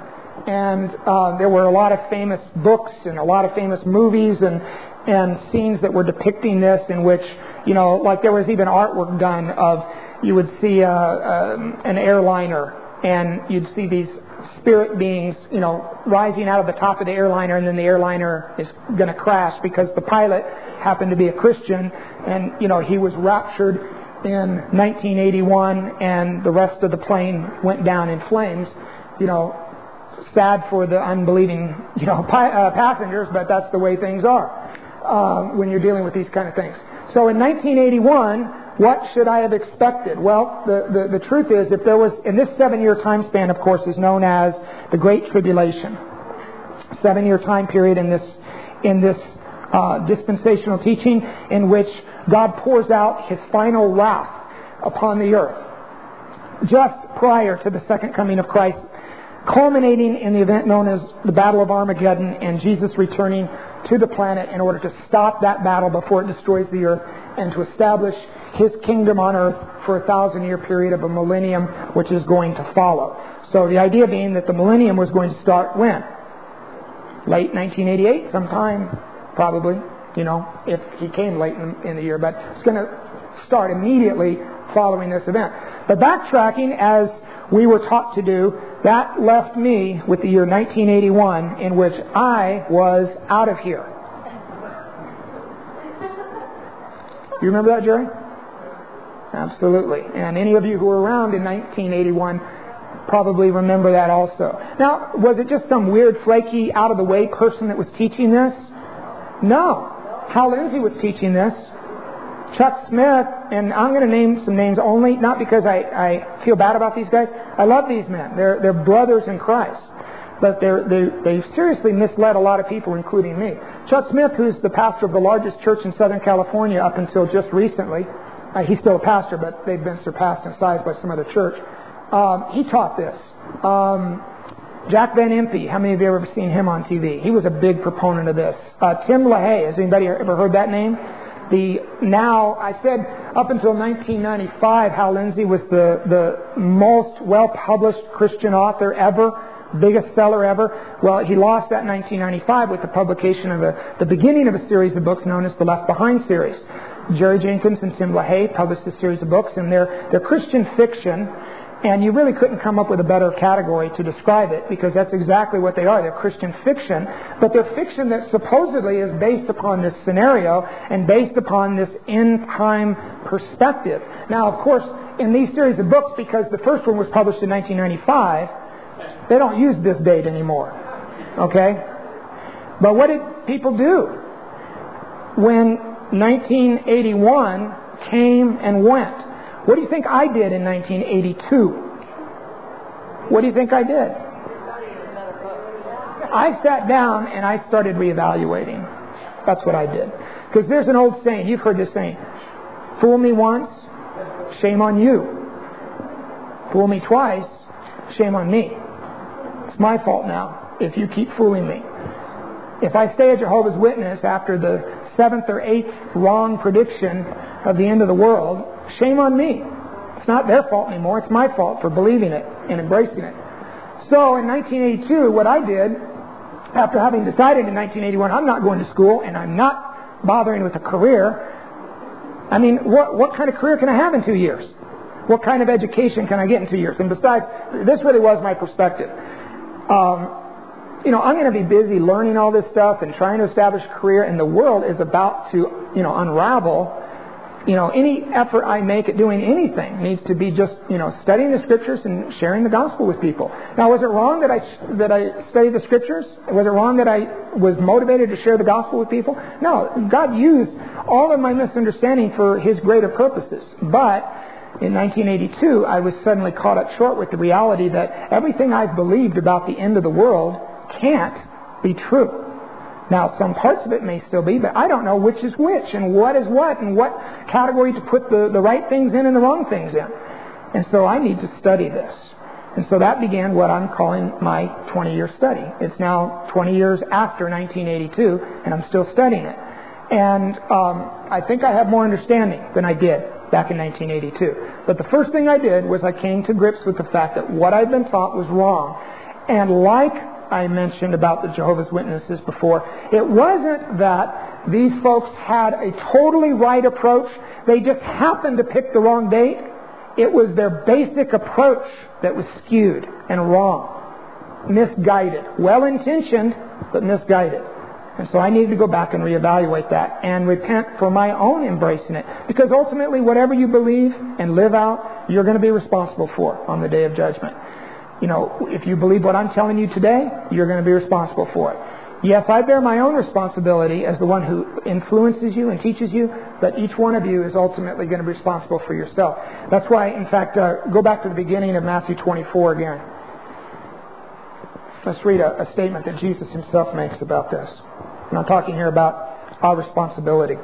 And there were a lot of famous books and a lot of famous movies and scenes that were depicting this, in which, like there was even artwork done of, you would see an airliner, and you'd see these spirit beings, rising out of the top of the airliner, and then the airliner is going to crash because the pilot happened to be a Christian, and, he was raptured in 1981, and the rest of the plane went down in flames. Sad for the unbelieving, passengers, but that's the way things are when you're dealing with these kind of things. So in 1981, what should I have expected? Well, the truth is, if there was, in this 7-year time span, of course, is known as the Great Tribulation. 7-year time period in this dispensational teaching, in which God pours out His final wrath upon the earth, just prior to the second coming of Christ, culminating in the event known as the Battle of Armageddon, and Jesus returning to the planet in order to stop that battle before it destroys the earth, and to establish His kingdom on earth for a 1,000-year period of a millennium, which is going to follow. So the idea being that the millennium was going to start when? Late 1988, sometime, probably, if He came late in the year. But it's going to start immediately following this event. But backtracking, as we were taught to do, that left me with the year 1981, in which I was out of here. You remember that, Jerry? Absolutely. And any of you who were around in 1981 probably remember that also. Now, was it just some weird, flaky, out-of-the-way person that was teaching this? No. Hal Lindsey was teaching this. Chuck Smith, and I'm going to name some names only, not because I feel bad about these guys. I love these men. They're brothers in Christ. But they seriously misled a lot of people, including me. Chuck Smith, who's the pastor of the largest church in Southern California up until just recently, he's still a pastor, but they've been surpassed in size by some other church. He taught this. Jack Van Impe, how many of you have ever seen him on TV? He was a big proponent of this. Tim LaHaye, has anybody ever heard that name? I said up until 1995, Hal Lindsey was the most well-published Christian author ever, biggest seller ever. Well, he lost that in 1995 with the publication of the beginning of a series of books known as the Left Behind series. Jerry Jenkins and Tim LaHaye published a series of books, and they're Christian fiction, and you really couldn't come up with a better category to describe it, because that's exactly what they are. They're Christian fiction, but they're fiction that supposedly is based upon this scenario and based upon this end-time perspective. Now, of course, in these series of books, because the first one was published in 1995, they don't use this date anymore. Okay? But what did people do when 1981 came and went? What do you think I did in 1982? What do you think I did? I sat down and I started reevaluating. That's what I did. Because there's an old saying, you've heard this saying, fool me once, shame on you. Fool me twice, shame on me. It's my fault now if you keep fooling me. If I stay a Jehovah's Witness after the 7th or 8th wrong prediction of the end of the world, shame on me. It's not their fault anymore. It's my fault for believing it and embracing it. So in 1982, what I did, after having decided in 1981, I'm not going to school and I'm not bothering with a career. I mean, what kind of career can I have in 2 years? What kind of education can I get in 2 years? And besides, this really was my perspective. I'm going to be busy learning all this stuff and trying to establish a career, and the world is about to, unravel. Any effort I make at doing anything needs to be just, studying the Scriptures and sharing the gospel with people. Now, was it wrong that I studied the Scriptures? Was it wrong that I was motivated to share the gospel with people? No, God used all of my misunderstanding for His greater purposes. But in 1982, I was suddenly caught up short with the reality that everything I've believed about the end of the world can't be true. Now, some parts of it may still be, but I don't know which is which and what is what and what category to put the right things in and the wrong things in. And so I need to study this. And so that began what I'm calling my 20-year study. It's now 20 years after 1982, and I'm still studying it. And I think I have more understanding than I did back in 1982. But the first thing I did was I came to grips with the fact that what I'd been taught was wrong. And like I mentioned about the Jehovah's Witnesses before. It wasn't that these folks had a totally right approach. They just happened to pick the wrong date. It was their basic approach that was skewed and wrong, misguided. Well-intentioned, but misguided. And so I needed to go back and reevaluate that and repent for my own embracing it. Because ultimately, whatever you believe and live out, you're going to be responsible for on the day of judgment. You know, if you believe what I'm telling you today, you're going to be responsible for it. Yes, I bear my own responsibility as the one who influences you and teaches you, but each one of you is ultimately going to be responsible for yourself. That's why, in fact, go back to the beginning of Matthew 24 again. Let's read a statement that Jesus himself makes about this. And I'm talking here about our responsibility.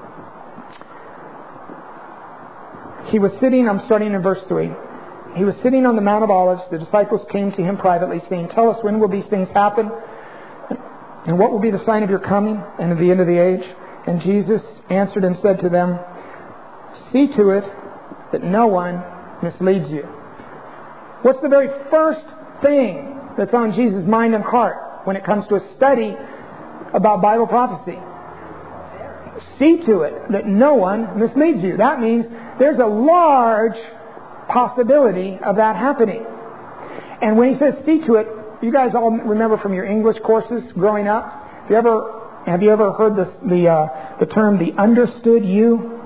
He was sitting, I'm starting in verse 3. He was sitting on the Mount of Olives. The disciples came to him privately, saying, "Tell us, when will these things happen? And what will be the sign of your coming and of the end of the age?" And Jesus answered and said to them, "See to it that no one misleads you." What's the very first thing that's on Jesus' mind and heart when it comes to a study about Bible prophecy? See to it that no one misleads you. That means there's a large possibility of that happening. And when he says see to it, you guys all remember from your English courses growing up, have you ever heard the term the understood you?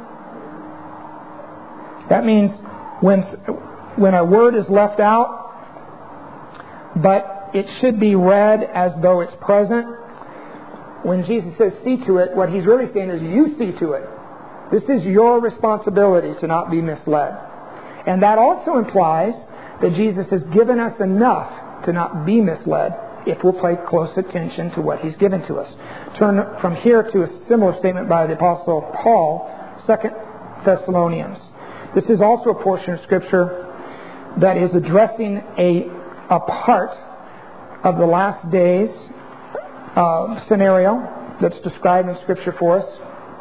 That means when a word is left out, but it should be read as though it's present. When Jesus says see to it, what he's really saying is you see to it. This is your responsibility to not be misled. And that also implies that Jesus has given us enough to not be misled if we'll pay close attention to what he's given to us. Turn from here to a similar statement by the Apostle Paul, 2 Thessalonians. This is also a portion of Scripture that is addressing a part of the last days scenario that's described in Scripture for us.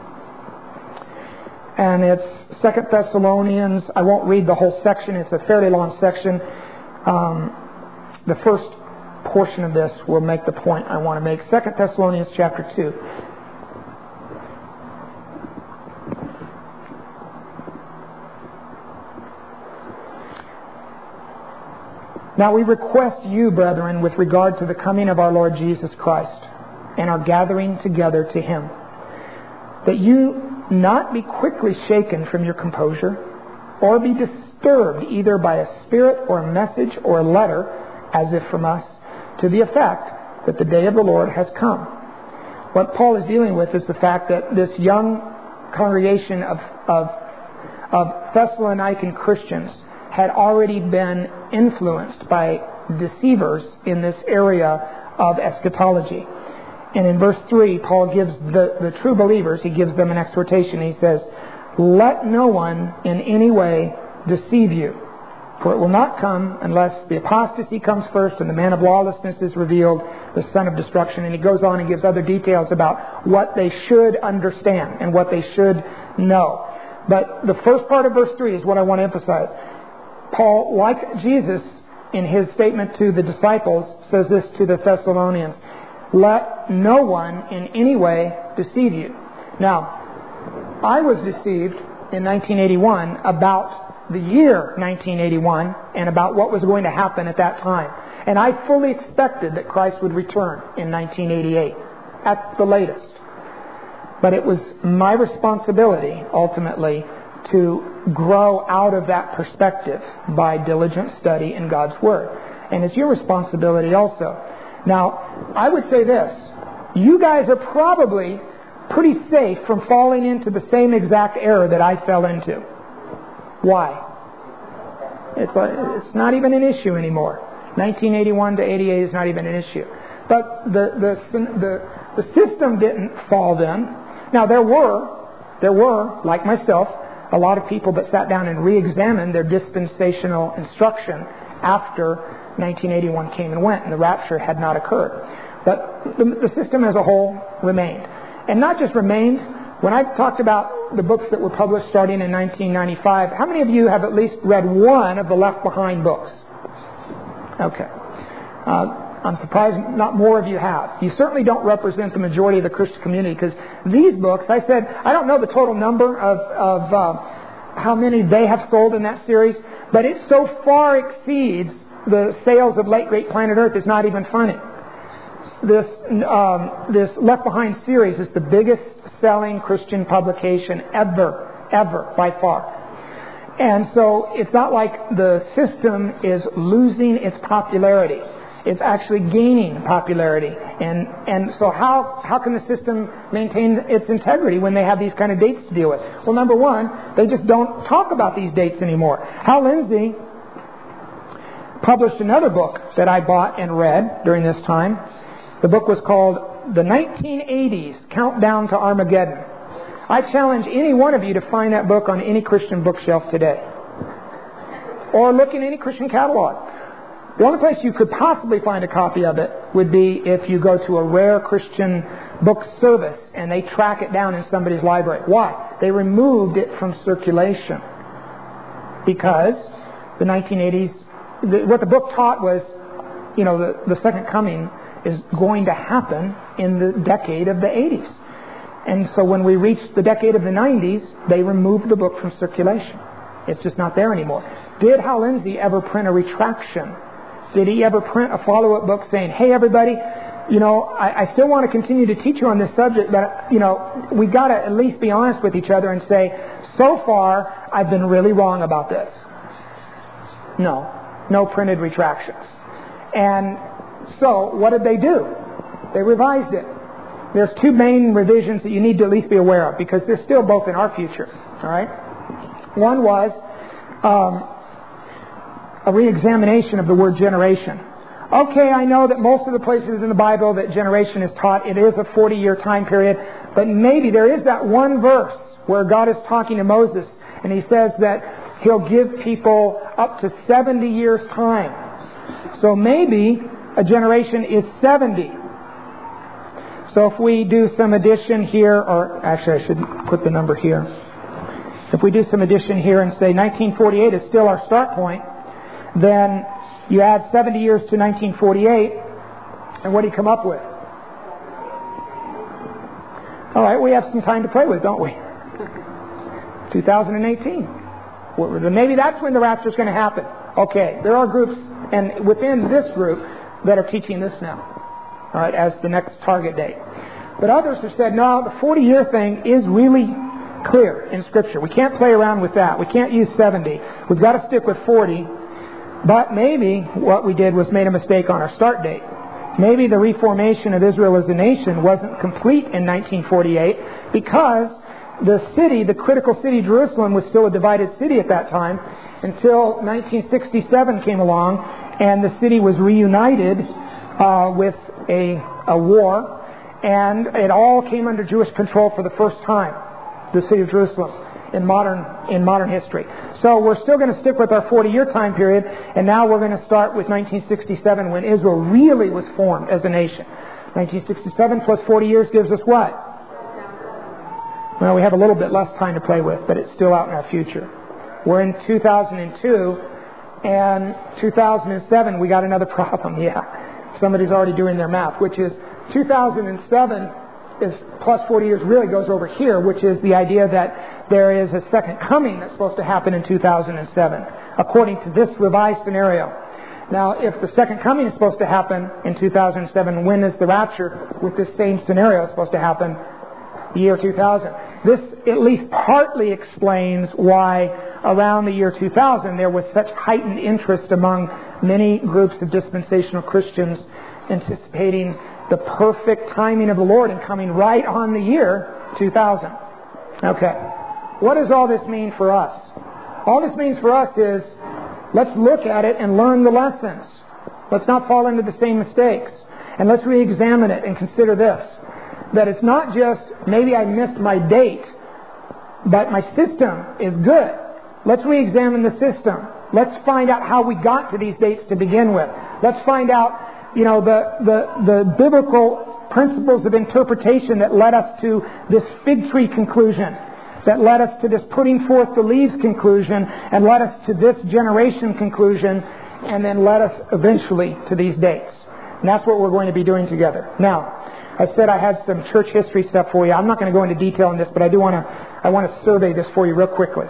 And it's 2 Thessalonians. I won't read the whole section. It's a fairly long section. The first portion of this will make the point I want to make. 2 Thessalonians chapter 2. Now we request you, brethren, with regard to the coming of our Lord Jesus Christ and our gathering together to him, that you not be quickly shaken from your composure, or be disturbed either by a spirit or a message or a letter, as if from us, to the effect that the day of the Lord has come. What Paul is dealing with is the fact that this young congregation of Thessalonican Christians had already been influenced by deceivers in this area of eschatology. And in verse 3, Paul gives the true believers, he gives them an exhortation. He says, "Let no one in any way deceive you, for it will not come unless the apostasy comes first and the man of lawlessness is revealed, the son of destruction." And he goes on and gives other details about what they should understand and what they should know. But the first part of verse 3 is what I want to emphasize. Paul, like Jesus in his statement to the disciples, says this to the Thessalonians: "Let no one in any way deceive you." Now, I was deceived in 1981 about the year 1981 and about what was going to happen at that time. And I fully expected that Christ would return in 1988 at the latest. But it was my responsibility, ultimately, to grow out of that perspective by diligent study in God's Word. And it's your responsibility also. Now, I would say this. You guys are probably pretty safe from falling into the same exact error that I fell into. Why? It's not even an issue anymore. 1981 to 88 is not even an issue. But the system didn't fall then. Now, there were, like myself, a lot of people that sat down and re-examined their dispensational instruction after 1981 came and went and the rapture had not occurred. But the system as a whole remained. And not just remained. When I talked about the books that were published starting in 1995, how many of you have at least read one of the Left Behind books? Okay. I'm surprised not more of you have. You certainly don't represent the majority of the Christian community, because these books, I said, I don't know the total number of how many they have sold in that series, but it so far exceeds the sales of Late Great Planet Earth. It's not even funny. This Left Behind series is the biggest selling Christian publication ever, by far. And so it's not like the system is losing its popularity. It's actually gaining popularity. And so how can the system maintain its integrity when they have these kind of dates to deal with? Well, number one, they just don't talk about these dates anymore. Hal Lindsey published another book that I bought and read during this time. The book was called The 1980s Countdown to Armageddon. I challenge any one of you to find that book on any Christian bookshelf today, or look in any Christian catalog. The only place you could possibly find a copy of it would be if you go to a rare Christian book service and they track it down in somebody's library. Why? They removed it from circulation because the 1980s, what the book taught was, the second coming is going to happen in the decade of the 80s. And so when we reached the decade of the 90s, they removed the book from circulation. It's just not there anymore. Did Hal Lindsey ever print a retraction? Did he ever print a follow-up book saying, hey, everybody, I still want to continue to teach you on this subject, but, we've got to at least be honest with each other and say, so far, I've been really wrong about this. No printed retractions. And so what did they do? They revised it. There's two main revisions that you need to at least be aware of, because they're still both in our future. All right? One was a re-examination of the word generation. Okay, I know that most of the places in the Bible that generation is taught, it is a 40-year time period, but maybe there is that one verse where God is talking to Moses, and he says that he'll give people up to 70 years' time. So maybe a generation is 70. So if we do some addition here, or actually I should put the number here. If we do some addition here and say 1948 is still our start point, then you add 70 years to 1948, and what do you come up with? All right, we have some time to play with, don't we? 2018. Maybe that's when the rapture is going to happen. Okay, there are groups, and within this group, that are teaching this now. All right, as the next target date. But others have said, no, the 40-year thing is really clear in Scripture. We can't play around with that. We can't use 70. We've got to stick with 40. But maybe what we did was made a mistake on our start date. Maybe the reformation of Israel as a nation wasn't complete in 1948 because the critical city Jerusalem, was still a divided city at that time until 1967 came along and the city was reunited with a war, and it all came under Jewish control for the first time, the city of Jerusalem, in modern history. So we're still going to stick with our 40-year time period, and now we're going to start with 1967, when Israel really was formed as a nation. 1967 plus 40 years gives us what? Well, we have a little bit less time to play with, but it's still out in our future. We're in 2002, and 2007 we got another problem, Somebody's already doing their math, which is 2007 is plus 40 years really goes over here, which is the idea that there is a second coming that's supposed to happen in 2007, according to this revised scenario. Now, if the second coming is supposed to happen in 2007, when is the rapture with this same scenario supposed to happen? The year 2000. This at least partly explains why around the year 2000 there was such heightened interest among many groups of dispensational Christians anticipating the perfect timing of the Lord and coming right on the year 2000. Okay. What does all this mean for us? All this means for us is, let's look at it and learn the lessons. Let's not fall into the same mistakes. And let's re-examine it and consider this. That it's not just, maybe I missed my date, but my system is good. Let's re-examine the system. Let's find out how we got to these dates to begin with. Let's find out, the biblical principles of interpretation that led us to this fig tree conclusion, that led us to this putting forth the leaves conclusion, and led us to this generation conclusion, and then led us eventually to these dates. And that's what we're going to be doing together. Now, I said I had some church history stuff for you. I'm not going to go into detail on this, but I want to survey this for you real quickly.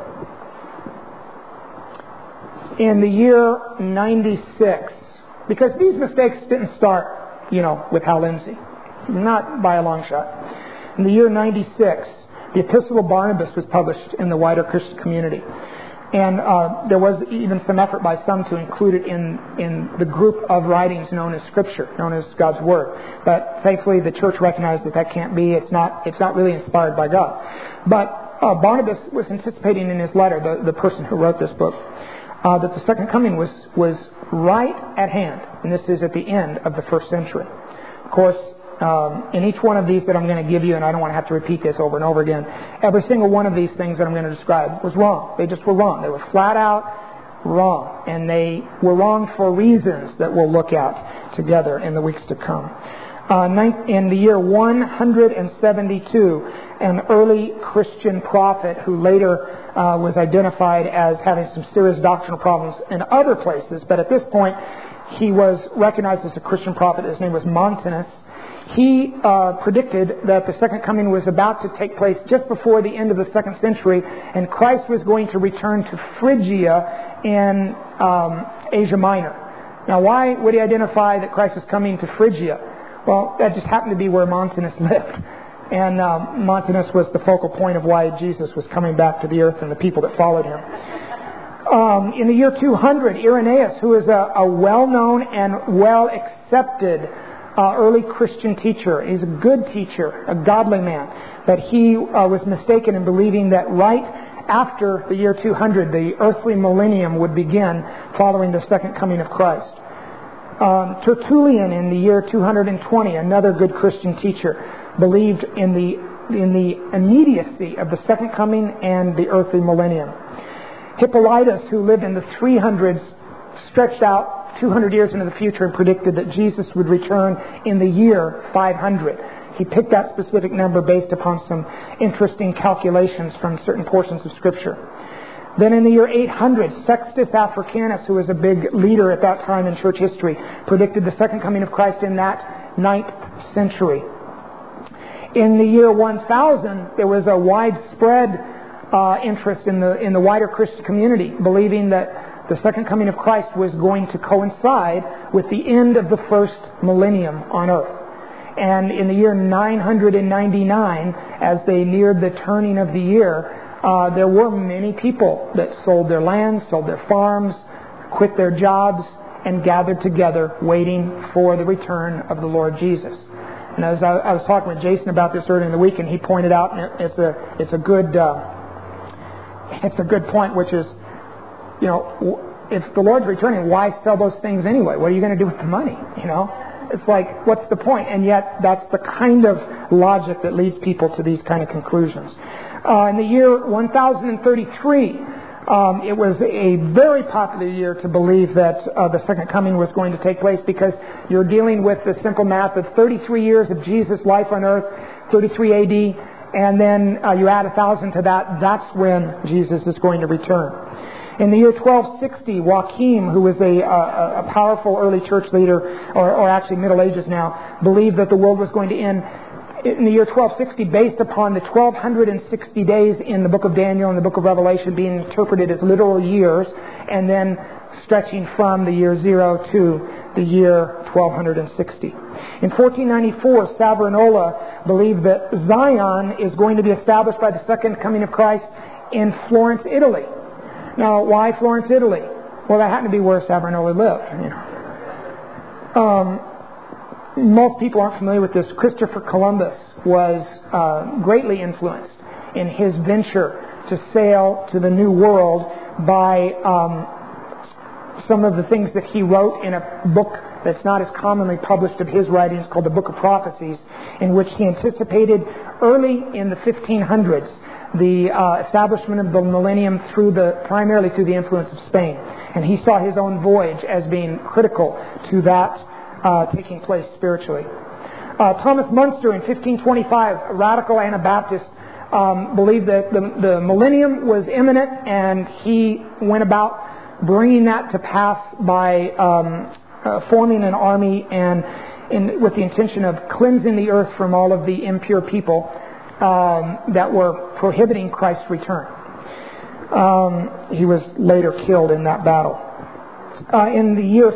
In the year 96, because these mistakes didn't start, with Hal Lindsey. Not by a long shot. In the year 96, the Epistle of Barnabas was published in the wider Christian community. And there was even some effort by some to include it in the group of writings known as Scripture, known as God's Word. But thankfully, the church recognized that can't be. It's not really inspired by God. But Barnabas was anticipating in his letter, the person who wrote this book, that the second coming was right at hand. And this is at the end of the first century. Of course, in each one of these that I'm going to give you, and I don't want to have to repeat this over and over again, every single one of these things that I'm going to describe was wrong. They just were wrong. They were flat out wrong. And they were wrong for reasons that we'll look at together in the weeks to come. In the year 172, an early Christian prophet who later was identified as having some serious doctrinal problems in other places, but at this point he was recognized as a Christian prophet. His name was Montanus. He predicted that the second coming was about to take place just before the end of the second century, and Christ was going to return to Phrygia in Asia Minor. Now, why would he identify that Christ is coming to Phrygia? Well, that just happened to be where Montanus lived. And Montanus was the focal point of why Jesus was coming back to the earth and the people that followed him. In the year 200, Irenaeus, who is a well-known and well-accepted early Christian teacher. He's a good teacher, a godly man. But he was mistaken in believing that right after the year 200, the earthly millennium would begin following the second coming of Christ. Tertullian in the year 220, another good Christian teacher, believed in the immediacy of the second coming and the earthly millennium. Hippolytus, who lived in the 300s, stretched out 200 years into the future and predicted that Jesus would return in the year 500. He picked that specific number based upon some interesting calculations from certain portions of Scripture. Then in the year 800, Sextus Africanus, who was a big leader at that time in church history, predicted the second coming of Christ in that 9th century. In the year 1000, there was a widespread interest in the wider Christian community, believing that the second coming of Christ was going to coincide with the end of the first millennium on earth. And in the year 999, as they neared the turning of the year, there were many people that sold their lands, sold their farms, quit their jobs, and gathered together waiting for the return of the Lord Jesus. And as I was talking with Jason about this earlier in the week, and he pointed out, and it's a good point, which is, if the Lord's returning, why sell those things anyway? What are you going to do with the money? It's like, what's the point? And yet, that's the kind of logic that leads people to these kind of conclusions. In the year 1033, it was a very popular year to believe that the second coming was going to take place, because you're dealing with the simple math of 33 years of Jesus' life on earth, 33 AD, and then you add 1,000 to that. That's when Jesus is going to return. In the year 1260, Joachim, who was a powerful early church leader, or actually Middle Ages now, believed that the world was going to end in the year 1260 based upon the 1260 days in the book of Daniel and the book of Revelation being interpreted as literal years, and then stretching from the year 0 to the year 1260. In 1494, Savonarola believed that Zion is going to be established by the second coming of Christ in Florence, Italy. Now, why Florence, Italy? Well, that happened to be where Savonarola lived. Most people aren't familiar with this. Christopher Columbus was greatly influenced in his venture to sail to the New World by some of the things that he wrote in a book that's not as commonly published of his writings, called the Book of Prophecies, in which he anticipated early in the 1500s the establishment of the millennium primarily through the influence of Spain. And he saw his own voyage as being critical to that taking place spiritually. Thomas Munster in 1525, a radical Anabaptist, believed that the millennium was imminent, and he went about bringing that to pass by forming an army and with the intention of cleansing the earth from all of the impure people that were prohibiting Christ's return. He was later killed in that battle. In the year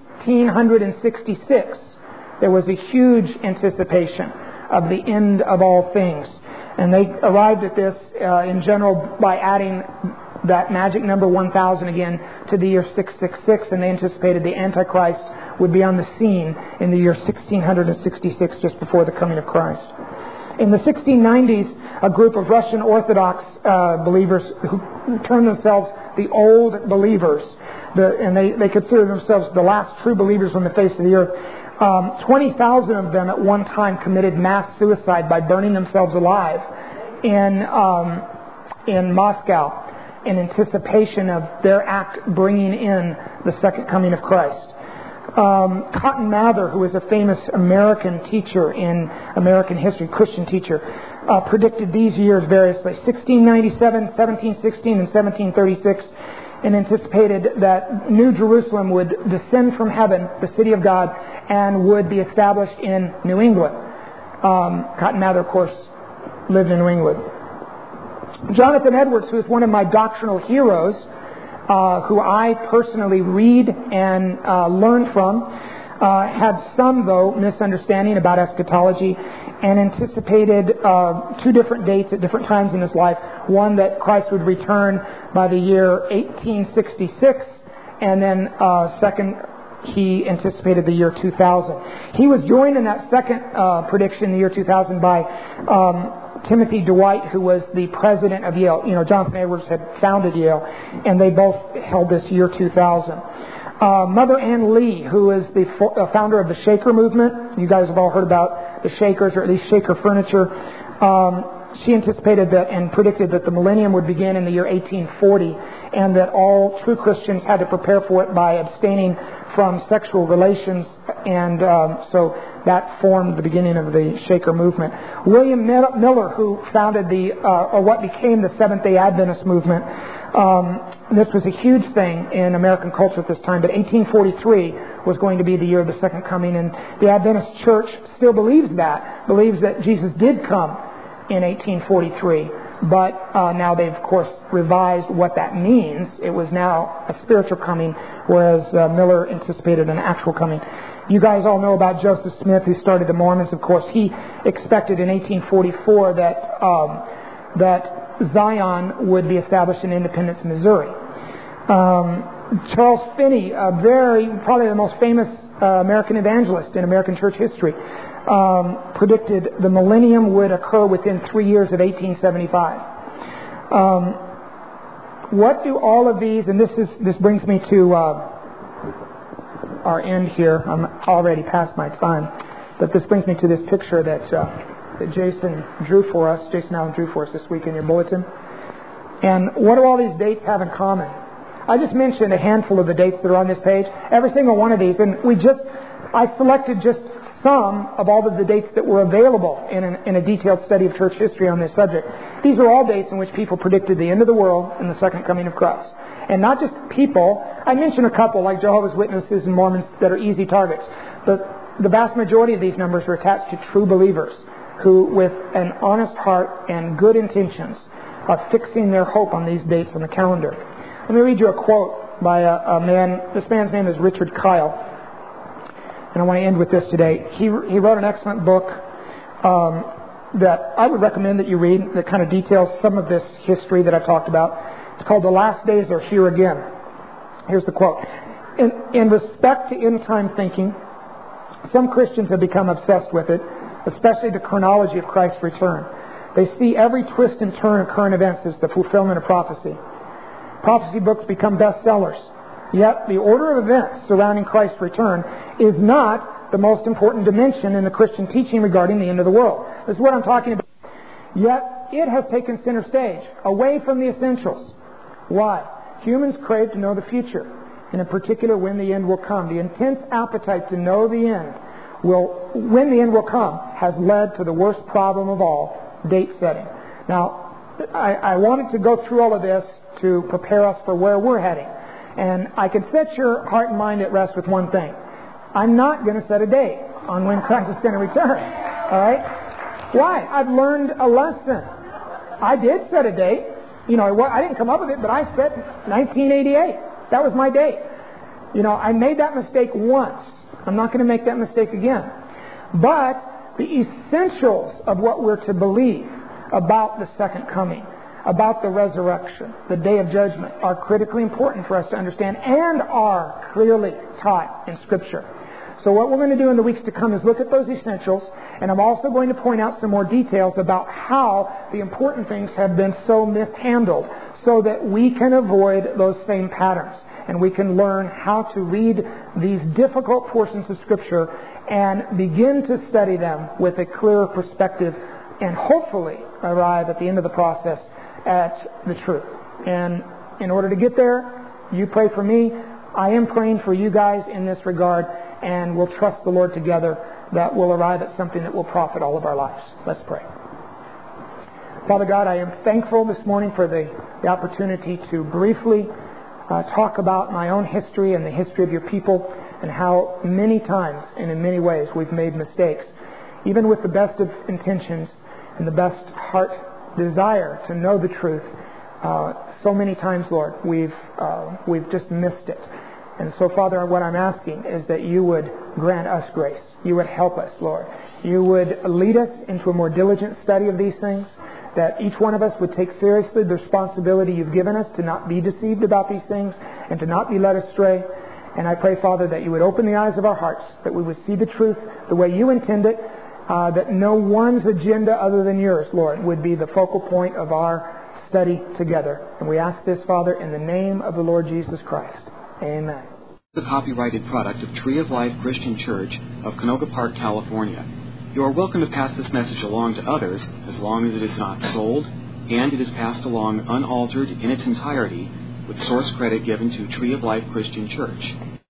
1666, there was a huge anticipation of the end of all things. And they arrived at this in general by adding that magic number 1000 again to the year 666, and they anticipated the Antichrist would be on the scene in the year 1666, just before the coming of Christ. In the 1690s, a group of Russian Orthodox believers who termed themselves the Old Believers, and they consider themselves the last true believers on the face of the earth. 20,000 of them at one time committed mass suicide by burning themselves alive in Moscow in anticipation of their act bringing in the second coming of Christ. Cotton Mather, who was a famous American teacher in American history, Christian teacher, predicted these years variously, 1697, 1716, and 1736, and anticipated that New Jerusalem would descend from heaven, the city of God, and would be established in New England. Cotton Mather, of course, lived in New England. Jonathan Edwards, who is one of my doctrinal heroes, who I personally read and learn from, had some, though, misunderstanding about eschatology and anticipated two different dates at different times in his life. One, that Christ would return by the year 1866, and then second, he anticipated the year 2000. He was joined in that second prediction in the year 2000 by Timothy Dwight, who was the president of Yale. You know, Jonathan Edwards had founded Yale, and they both held this year 2000. Mother Ann Lee, who is the founder of the Shaker movement. You guys have all heard about the Shakers, or at least Shaker furniture. She anticipated that and predicted that the millennium would begin in the year 1840, and that all true Christians had to prepare for it by abstaining from sexual relations, and so that formed the beginning of the Shaker movement. William Miller, who founded or what became the Seventh-day Adventist movement, this was a huge thing in American culture at this time, but 1843 was going to be the year of the second coming, and the Adventist Church still believes that Jesus did come in 1843. But now they've, of course, revised what that means. It was now a spiritual coming, whereas Miller anticipated an actual coming. You guys all know about Joseph Smith, who started the Mormons. Of course, he expected in 1844 that Zion would be established in Independence, Missouri. Charles Finney, probably the most famous American evangelist in American church history, predicted the millennium would occur within 3 years of 1875. What do all of these, and this brings me to our end here. I'm already past my time, but this brings me to this picture that Jason Allen drew for us this week in your bulletin. And what do all these dates have in common? I just mentioned a handful of the dates that are on this page. Every single one of these, and I selected just some of all of the dates that were available in a detailed study of church history on this subject. These are all dates in which people predicted the end of the world and the second coming of Christ. And not just people. I mentioned a couple, like Jehovah's Witnesses and Mormons, that are easy targets. But the vast majority of these numbers are attached to true believers who, with an honest heart and good intentions, are fixing their hope on these dates on the calendar. Let me read you a quote by a man. This man's name is Richard Kyle. And I want to end with this today. He wrote an excellent book that I would recommend that you read, that kind of details some of this history that I've talked about. It's called The Last Days Are Here Again. Here's the quote. In respect to end-time thinking, some Christians have become obsessed with it, especially the chronology of Christ's return. They see every twist and turn of current events as the fulfillment of prophecy. Prophecy books become bestsellers. Yet the order of events surrounding Christ's return is not the most important dimension in the Christian teaching regarding the end of the world. This is what I'm talking about. Yet it has taken center stage, away from the essentials. Why? Humans crave to know the future, and in particular when the end will come. The intense appetite to know the end when the end will come has led to the worst problem of all, date setting. Now, I wanted to go through all of this to prepare us for where we're heading. And I can set your heart and mind at rest with one thing. I'm not going to set a date on when Christ is going to return. All right? Why? I've learned a lesson. I did set a date. I didn't come up with it, but I set 1988. That was my date. I made that mistake once. I'm not going to make that mistake again. But the essentials of what we're to believe about the second coming, about the resurrection, the day of judgment, are critically important for us to understand and are clearly taught in Scripture. So what we're going to do in the weeks to come is look at those essentials, and I'm also going to point out some more details about how the important things have been so mishandled so that we can avoid those same patterns. And we can learn how to read these difficult portions of Scripture and begin to study them with a clearer perspective and hopefully arrive at the end of the process at the truth. And in order to get there, you pray for me. I am praying for you guys in this regard, and we'll trust the Lord together that we'll arrive at something that will profit all of our lives. Let's pray. Father God, I am thankful this morning for the opportunity to briefly talk about my own history and the history of your people and how many times and in many ways we've made mistakes. Even with the best of intentions and the best heart desire to know the truth, so many times, Lord, we've just missed it. And so, Father, what I'm asking is that you would grant us grace. You would help us, Lord. You would lead us into a more diligent study of these things, that each one of us would take seriously the responsibility you've given us to not be deceived about these things and to not be led astray. And I pray, Father, that you would open the eyes of our hearts, that we would see the truth the way you intend it, that no one's agenda other than yours, Lord, would be the focal point of our study together. And we ask this, Father, in the name of the Lord Jesus Christ. Amen. The copyrighted product of Tree of Life Christian Church of Canoga Park, California. You are welcome to pass this message along to others as long as it is not sold and it is passed along unaltered in its entirety with source credit given to Tree of Life Christian Church.